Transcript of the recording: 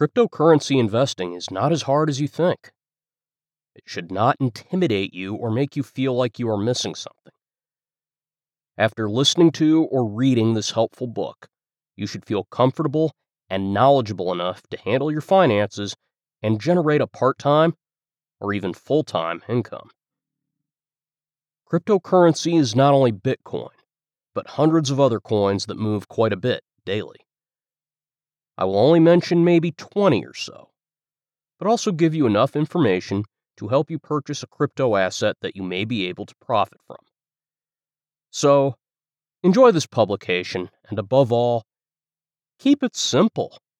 Cryptocurrency investing is not as hard as you think. It should not intimidate you or make you feel like you are missing something. After listening to or reading this helpful book, you should feel comfortable and knowledgeable enough to handle your finances and generate a part-time or even full-time income. Cryptocurrency is not only Bitcoin, but hundreds of other coins that move quite a bit daily. I will only mention maybe 20 or so, but also give you enough information to help you purchase a crypto asset that you may be able to profit from. So, enjoy this publication, and above all, keep it simple.